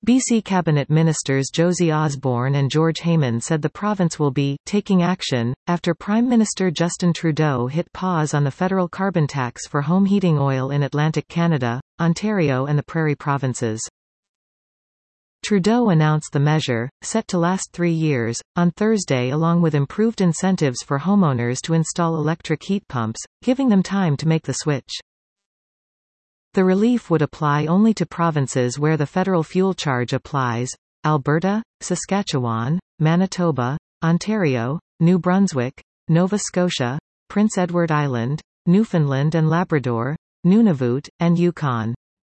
BC Cabinet Ministers Josie Osborne and George Heyman said the province will be taking action after Prime Minister Justin Trudeau hit pause on the federal carbon tax for home heating oil in Atlantic Canada, Ontario and the Prairie provinces. Trudeau announced the measure, set to last 3 years, on Thursday along with improved incentives for homeowners to install electric heat pumps, giving them time to make the switch. The relief would apply only to provinces where the federal fuel charge applies: Alberta, Saskatchewan, Manitoba, Ontario, New Brunswick, Nova Scotia, Prince Edward Island, Newfoundland and Labrador, Nunavut, and Yukon.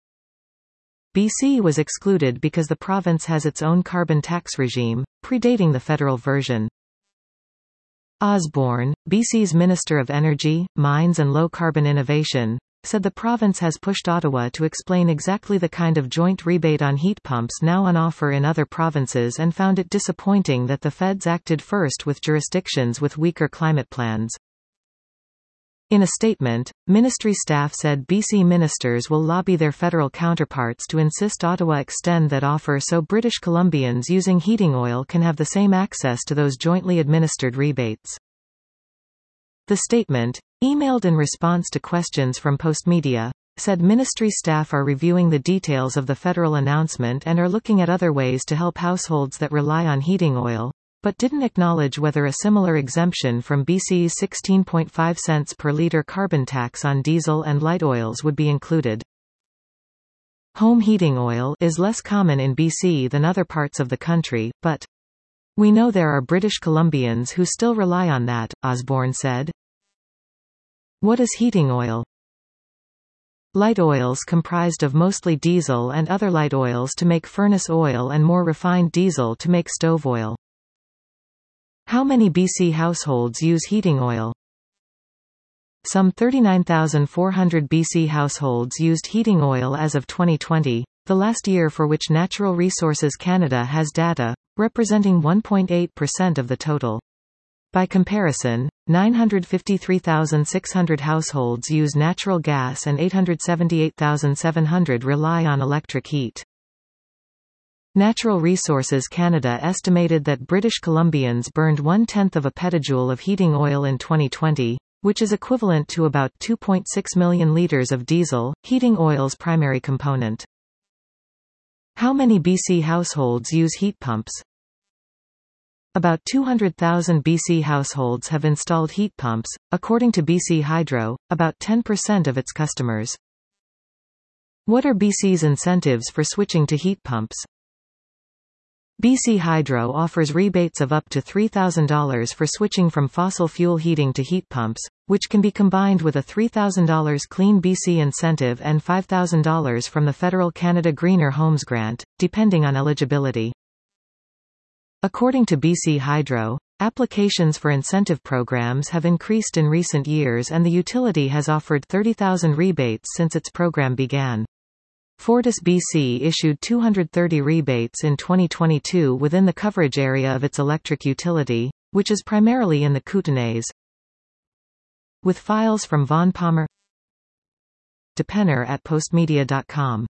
BC was excluded because the province has its own carbon tax regime, predating the federal version. Osborne, BC's Minister of Energy, Mines and Low-Carbon Innovation, said the province has pushed Ottawa to explain exactly the kind of joint rebate on heat pumps now on offer in other provinces and found it disappointing that the feds acted first with jurisdictions with weaker climate plans. In a statement, ministry staff said BC ministers will lobby their federal counterparts to insist Ottawa extend that offer so British Columbians using heating oil can have the same access to those jointly administered rebates. The statement, emailed in response to questions from Postmedia, said ministry staff are reviewing the details of the federal announcement and are looking at other ways to help households that rely on heating oil, but didn't acknowledge whether a similar exemption from BC's 16.5 cents per litre carbon tax on diesel and light oils would be included. Home heating oil is less common in BC than other parts of the country, but we know there are British Columbians who still rely on that, Osborne said. What is heating oil? Light oils comprised of mostly diesel and other light oils to make furnace oil and more refined diesel to make stove oil. How many BC households use heating oil? Some 39,400 BC households used heating oil as of 2020, the last year for which Natural Resources Canada has data, representing 1.8% of the total. By comparison, 953,600 households use natural gas and 878,700 rely on electric heat. Natural Resources Canada estimated that British Columbians burned 1/10 of a petajoule of heating oil in 2020, which is equivalent to about 2.6 million litres of diesel, heating oil's primary component. How many BC households use heat pumps? About 200,000 BC households have installed heat pumps, according to BC Hydro, about 10% of its customers. What are BC's incentives for switching to heat pumps? BC Hydro offers rebates of up to $3,000 for switching from fossil fuel heating to heat pumps, which can be combined with a $3,000 Clean BC incentive and $5,000 from the federal Canada Greener Homes Grant, depending on eligibility. According to BC Hydro, applications for incentive programs have increased in recent years and the utility has offered 30,000 rebates since its program began. Fortis BC issued 230 rebates in 2022 within the coverage area of its electric utility, which is primarily in the Kootenays. With files from Vaughn Palmer, Depenner at postmedia.com.